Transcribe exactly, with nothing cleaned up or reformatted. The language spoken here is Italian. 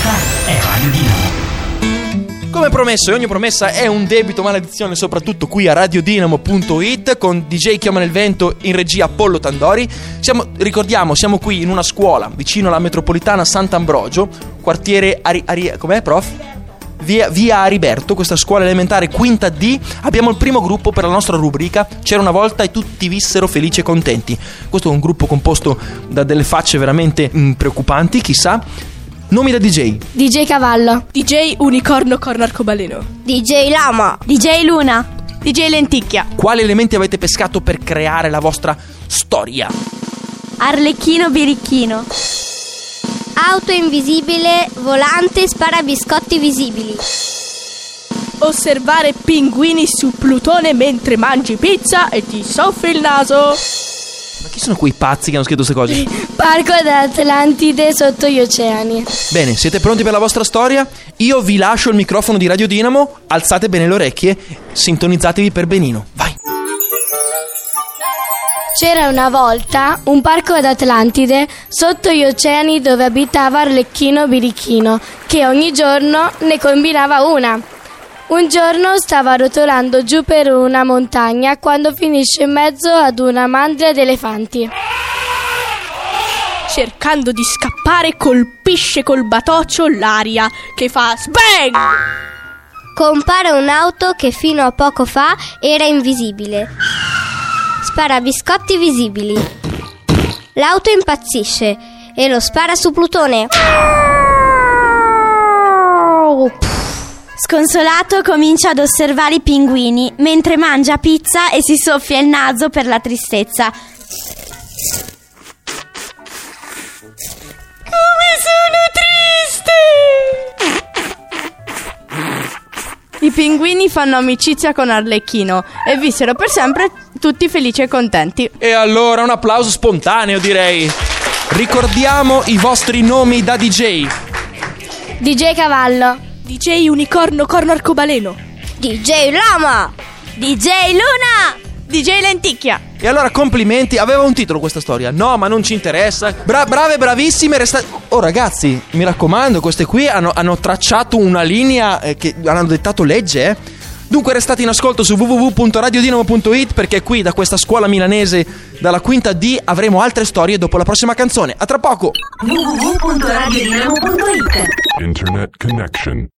Questa è Radio Dinamo. Come promesso, e ogni promessa è un debito maledizione, soprattutto qui a radiodinamo punto it con D J Chioma nel Vento, in regia Apollo Tandori. Siamo, ricordiamo, siamo qui in una scuola vicino alla metropolitana Sant'Ambrogio, quartiere Ari, Ari, com'è, prof? Via, via Ariberto, questa scuola elementare quinta D. Abbiamo il primo gruppo per la nostra rubrica C'era una volta e tutti vissero felici e contenti. Questo è un gruppo composto da delle facce veramente mh, preoccupanti, chissà. Nomi da D J: D J Cavallo, D J Unicorno Corno Arcobaleno, D J Lama, D J Luna, D J Lenticchia. Quali elementi avete pescato per creare la vostra storia? Arlecchino Birichino, auto invisibile, volante, sparabiscotti visibili. Osservare pinguini su Plutone mentre mangi pizza e ti soffi il naso. Ma chi sono quei pazzi che hanno scritto queste cose? Parco d'Atlantide sotto gli oceani. Bene, siete pronti per la vostra storia? Io vi lascio il microfono di Radio Dinamo. Alzate bene le orecchie, sintonizzatevi per benino. Vai! C'era una volta un parco ad Atlantide sotto gli oceani dove abitava Arlecchino Birichino, che ogni giorno ne combinava una. Un giorno stava rotolando giù per una montagna quando finisce in mezzo ad una mandria di elefanti. Cercando di scappare, colpisce col batoccio l'aria, che fa sbang! Compare un'auto che fino a poco fa era invisibile. Spara biscotti visibili. L'auto impazzisce e lo spara su Plutone. Sconsolato comincia ad osservare i pinguini mentre mangia pizza e si soffia il naso per la tristezza. Come sono triste! I pinguini fanno amicizia con Arlecchino e vissero per sempre tutti felici e contenti. E allora un applauso spontaneo, direi. Ricordiamo i vostri nomi da D J. D J Cavallo, D J Unicorno Corno Arcobaleno, D J Lama, D J Luna, D J Lenticchia. E allora complimenti, aveva un titolo questa storia. No, ma non ci interessa. Bra- brave, bravissime, resta- Oh ragazzi, mi raccomando, queste qui hanno, hanno tracciato una linea eh, che hanno dettato legge, eh. Dunque restate in ascolto su w w w punto radiodinamo punto it, perché qui da questa scuola milanese, dalla quinta D, avremo altre storie dopo la prossima canzone. A tra poco. w w w punto radiodinamo punto it Internet connection.